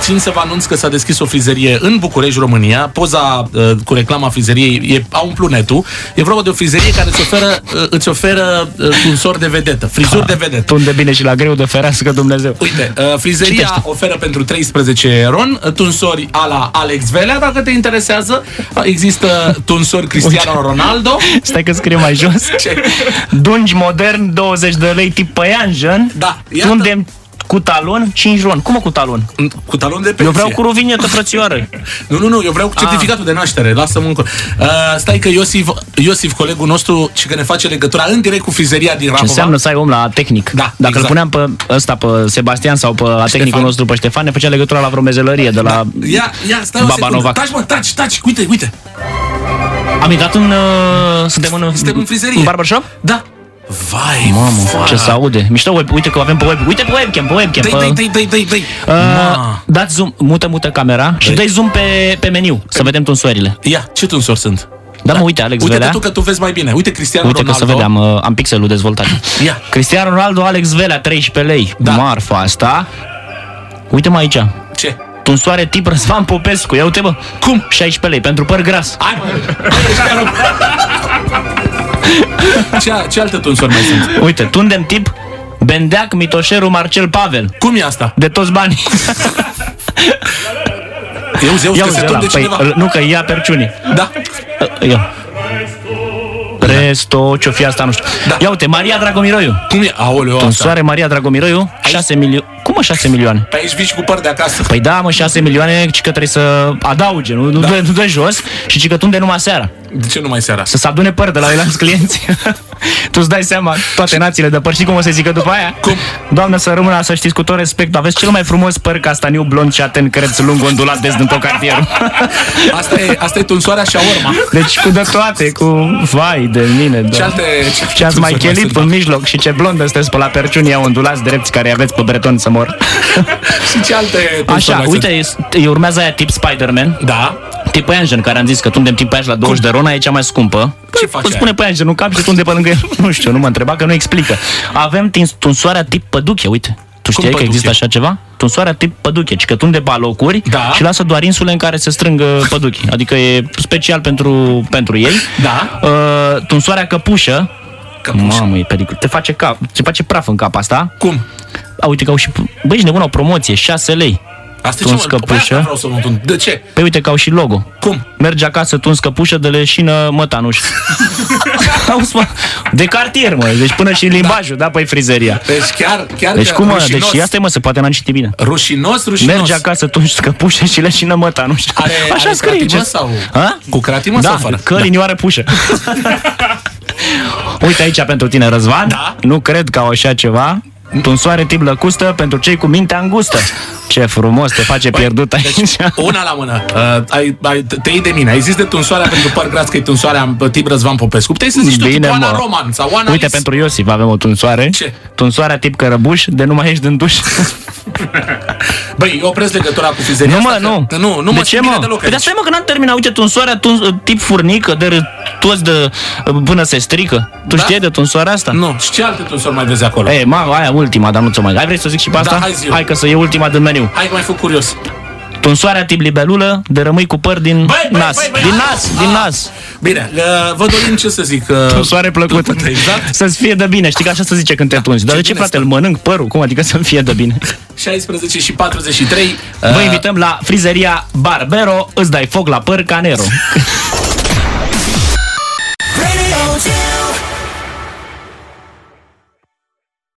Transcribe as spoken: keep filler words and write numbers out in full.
țin să vă anunț că s-a deschis o frizerie în București, România. Poza uh, cu reclama frizeriei e, a umplut netul. E vorba de o frizerie care îți oferă, uh, îți oferă uh, tunsori de vedetă, frizuri de vedetă. Tunde bine și la greu de ferească Dumnezeu. Uite, uh, frizeria Citește. Oferă pentru treisprezece ron tunsori a la Alex Velea, dacă te interesează. Există tunsori Cristiano Uite. Ronaldo. Stai că scrie mai jos. Ce? Dungi modern, douăzeci de lei, tip păianjen. Da, iată. Tunde cu talon, cinci ron. Cum cu talon? Cu talon de pensie. Eu vreau cu rovinietă, frățioară. Nu, nu, nu, eu vreau cu certificatul ah. de naștere. Lasă-mă încolo. Uh, stai că Iosif, Iosif, colegul nostru, și că ne face legătura în direct cu frizeria din Rahova. Ce înseamnă să ai om la tehnic. Da, Dacă exact. îl puneam pe ăsta, pe Sebastian sau pe Ștefan. Tehnicul nostru, pe Ștefan, ne făcea legătura la vreo mezelărie de la da. Ia, ia, stai o secundă. Taci, mă, taci, taci, uite, uite. Am intrat în... Uh, suntem în... Suntem în frizerie. În barbershop? Da. Vai, mamă, vai. Ce se aude. Mișto web. Uite că avem pe web. Uite pe webcam, pe webcam. Dai, dai, dai, dai, dai. Uh, dați zoom, mută, mută camera dai. Și dai zoom pe, pe meniu, pe... să vedem tunsoarele. Ia, ce tunsori sunt? Da, mă, uite, Alex uite Velea. Uite tu că tu vezi mai bine. Uite Cristiano uite Ronaldo. Uite că să vedem, uh, am pixelul dezvoltat. Ia. Cristiano Ronaldo, Alex Velea, treisprezece lei. Da. Marfa asta. Uite-mă aici. Ce? Tunsoare tip Răzvan Popescu. Ia uite, bă. Cum? șaisprezece lei pentru păr gras. Hai, mă. ce, ce alte tunsori mai sunt? Uite, tundem tip Bendeac Mitoșeru Marcel Pavel. Cum e asta? De toți banii. Eu zeu că se tunde păi, cineva. Nu, că ia perciunii. Da. Ia. Resto, ce-o fi asta, nu știu. Da. Ia uite, Maria Dragomiroiu. Cum e? Aoleu, tunsoare Maria Dragomiroiu, șase milioane. Cum mă șase milioane? Pe aici vii și cu păr de acasă. Păi da, mă, șase milioane, ci că trebuie să adauge, nu, nu, da. dă, nu dă jos și ci că tunde numai seara. De ce numai seara? Să se adune păr de la el alți clienți. Tu îți dai seama, toate națiile de păr, știi cum o să zică după aia? Cum? Doamne să rămână, să știți cu tot respect, aveți cel mai frumos păr castaniu, blond și aten, creț lung, ondulat des din tot cartierul. Asta e, asta e tunsoarea shawarma. Deci cu de toate, cu vai de mine. Ce alte... Ce, ce ați mai chelit pe mijloc și ce blondă sunteți pe la perciunii ondulați drepți care aveți pe breton să mor. Și ce alte... Așa, uite, sunt? Urmează aia tip Spider-Man. Da. Tip Păianjen, care am zis că tundem tip Păianjen la douăzeci de ron, e cea mai scumpă. Ce faci? Îți pune Păianjen în cap și tunde pe lângă el. Nu știu, nu mă întreba, că nu explică. Avem tunsoarea tip Păduche, uite. Tu știai că există așa ceva? Tunsoarea tip Păduche, ci că tunde pe alocuri, da, și lasă doar insule în care se strâng păduchi. Adică e special pentru, pentru ei. Da. Uh, tunsoarea Căpușă. Căpușă. Mamă, e pericol. Te face cap, te face praf în cap asta. Cum? A, uite că au și... Băi, ești nebun, o promoție, șase lei. Asta tuns căpușă. Vreau să mă de ce? Păi uite că au și logo. Cum? Merge acasă, tuns căpușă de leșină mătanuș. De cartier, mă. Deci până și limbajul, da, da, păi frizeria. Deci chiar, chiar deci cum, mă? Deci și asta e, mă, se poate n-am citit bine. Rușinos, rușinos. Merge acasă, tuns căpușă și leșină mătanuș. Are, așa are scrie. cratimă sau? A? Cu cratimă da, sau fără? Că da, linioară pușă. Uite aici pentru tine, Răzvan. Da? Nu cred că au așa ceva. Tunsoare tip lăcustă pentru cei cu mintea îngustă. Ce frumos, te face păi, pierdut aici. Deci, una la mână. Uh, ai, ai, te iei de mine. Ai zis de tunsoarea pentru păr gras că e tunsoarea tip Răzvan Popescu. Puteai să zici bine, tu tip Oana Roman sau Oana Uite, Is. pentru Iosif avem o tunsoare. Ce? Tunsoarea tip cărăbuș, de nu mai ieși din duș. Băi, eu opresc legătura cu frizeria. Nu, mă, asta, nu. Că, nu, nu de mă ce, mă? Deloc, păi de stai, mă, că n-am terminat. Uite, tunsoarea tuns, tip furnică, de toți de până se strică. Tu da? știai de tunsoarea asta? Nu. Și ce alte tunsori mai vezi acolo? Ei, mă, aia ultima, dar nu ți-o mai... Hai, vrei să zic și pe asta? Da, hai, zi-o. Hai că să e ultima din meniu. Hai că mai făc curios. Tunsoarea tip libelulă, de rămâi cu păr din băi, băi, nas. Băi, băi, din băi, nas, a, din a. nas. Bine, uh, vă dorim, ce să zic... Uh, tunsoare plăcută. Exact. Să-ți fie de bine, știi că așa se zice când te tunzi. Dar de ce, frate, îl mănânc părul? Cum adică să-mi fie de bine? șaisprezece și patruzeci și trei. Uh, vă invităm la frizeria Barbero, îți dai foc la păr ca Nero.